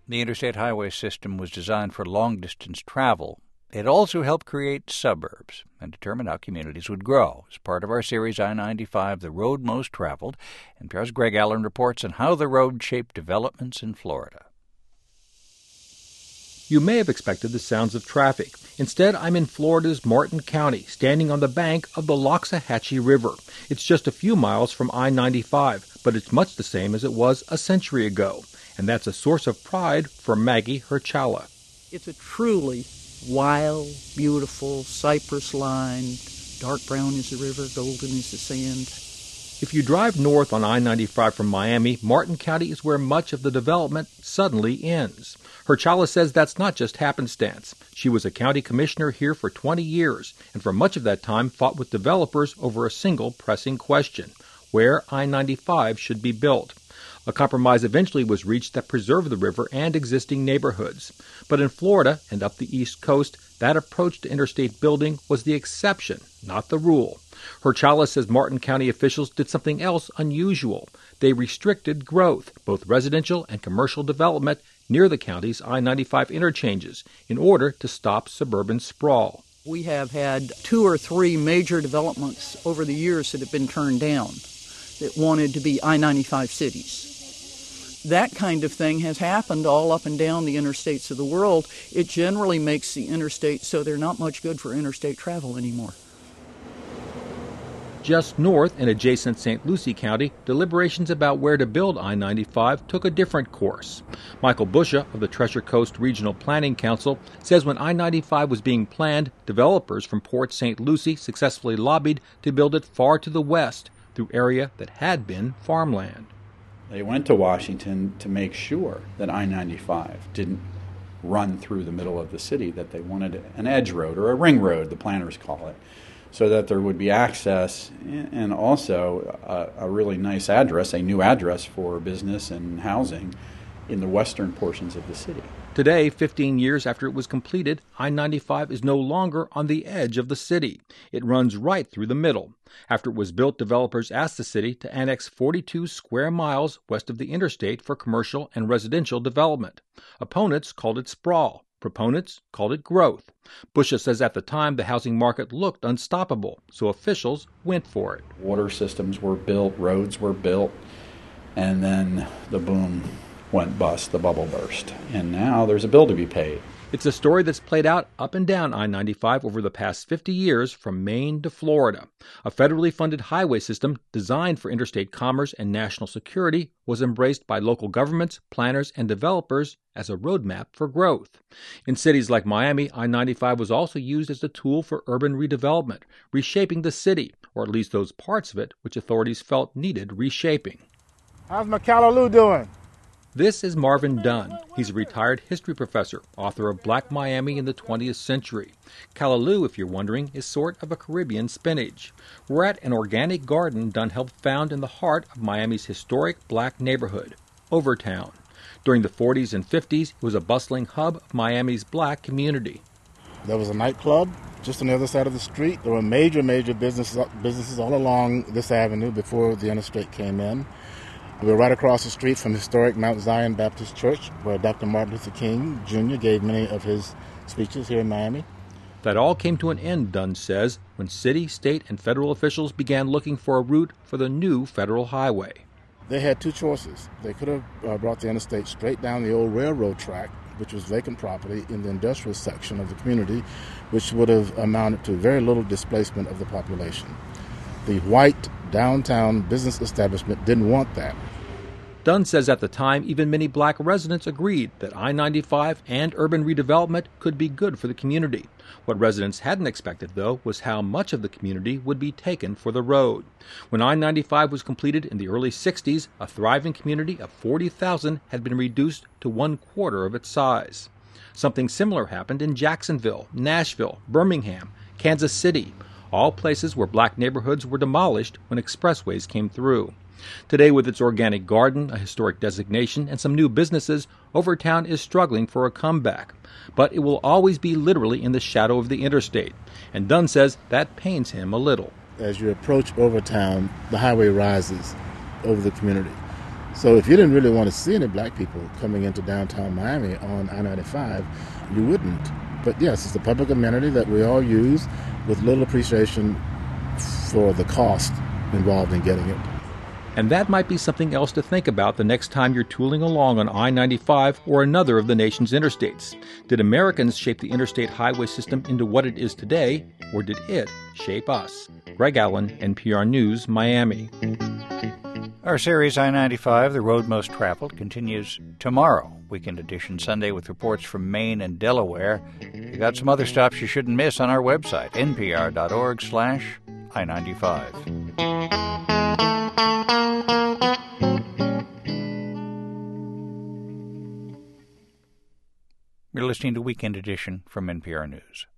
The interstate highway system was designed for long-distance travel. It also helped create suburbs and determine how communities would grow. As part of our series I-95, The Road Most Traveled, NPR's Greg Allen reports on how the road shaped developments in Florida. You may have expected the sounds of traffic. Instead, I'm in Florida's Martin County, standing on the bank of the Loxahatchee River. It's just a few miles from I-95, but it's much the same as it was a century ago. And that's a source of pride for Maggie Herchala. It's a truly wild, beautiful, cypress-lined, dark brown is the river, golden is the sand. If you drive north on I-95 from Miami, Martin County is where much of the development suddenly ends. Herchala says that's not just happenstance. She was a county commissioner here for 20 years, and for much of that time fought with developers over a single pressing question: where I-95 should be built. A compromise eventually was reached that preserved the river and existing neighborhoods. But in Florida and up the East Coast, that approach to interstate building was the exception, not the rule. Herchala says Martin County officials did something else unusual. They restricted growth, both residential and commercial development, near the county's I-95 interchanges in order to stop suburban sprawl. We have had 2 or 3 major developments over the years that have been turned down that wanted to be I-95 cities. That kind of thing has happened all up and down the interstates of the world. It generally makes the interstate so they're not much good for interstate travel anymore. Just north in adjacent St. Lucie County, deliberations about where to build I-95 took a different course. Michael Busha of the Treasure Coast Regional Planning Council says when I-95 was being planned, developers from Port St. Lucie successfully lobbied to build it far to the west through area that had been farmland. They went to Washington to make sure that I-95 didn't run through the middle of the city, that they wanted an edge road or a ring road, the planners call it, so that there would be access and also a really nice address, a new address for business and housing in the western portions of the city. Today, 15 years after it was completed, I-95 is no longer on the edge of the city. It runs right through the middle. After it was built, developers asked the city to annex 42 square miles west of the interstate for commercial and residential development. Opponents called it sprawl. Proponents called it growth. Busha says at the time the housing market looked unstoppable, so officials went for it. Water systems were built, roads were built, and then the boom went bust, the bubble burst. And now there's a bill to be paid. It's a story that's played out up and down I-95 over the past 50 years from Maine to Florida. A federally funded highway system designed for interstate commerce and national security was embraced by local governments, planners, and developers as a roadmap for growth. In cities like Miami, I-95 was also used as a tool for urban redevelopment, reshaping the city, or at least those parts of it which authorities felt needed reshaping. How's McCallaloo doing? This is Marvin Dunn. He's a retired history professor, author of Black Miami in the 20th Century. Callaloo, if you're wondering, is sort of a Caribbean spinach. We're at an organic garden Dunn helped found in the heart of Miami's historic black neighborhood, Overtown. During the 40s and 50s, it was a bustling hub of Miami's black community. There was a nightclub just on the other side of the street. There were major businesses all along this avenue before the interstate came in. We were right across the street from historic Mount Zion Baptist Church, where Dr. Martin Luther King, Jr. gave many of his speeches here in Miami. That all came to an end, Dunn says, when city, state, and federal officials began looking for a route for the new federal highway. They had 2 choices. They could have brought the interstate straight down the old railroad track, which was vacant property in the industrial section of the community, which would have amounted to very little displacement of the population. The white downtown business establishment didn't want that. Dunn says at the time, even many black residents agreed that I-95 and urban redevelopment could be good for the community. What residents hadn't expected, though, was how much of the community would be taken for the road. When I-95 was completed in the early 60s, a thriving community of 40,000 had been reduced to 1/4 of its size. Something similar happened in Jacksonville, Nashville, Birmingham, Kansas City, all places where black neighborhoods were demolished when expressways came through. Today, with its organic garden, a historic designation, and some new businesses, Overtown is struggling for a comeback. But it will always be literally in the shadow of the interstate. And Dunn says that pains him a little. As you approach Overtown, the highway rises over the community. So if you didn't really want to see any black people coming into downtown Miami on I-95, you wouldn't. But yes, it's a public amenity that we all use with little appreciation for the cost involved in getting it. And that might be something else to think about the next time you're tooling along on I-95 or another of the nation's interstates. Did Americans shape the interstate highway system into what it is today, or did it shape us? Greg Allen, NPR News, Miami. Our series I-95, The Road Most Traveled, continues tomorrow. Weekend edition Sunday with reports from Maine and Delaware. We got some other stops you shouldn't miss on our website, npr.org/I-95. You're listening to Weekend Edition from NPR News.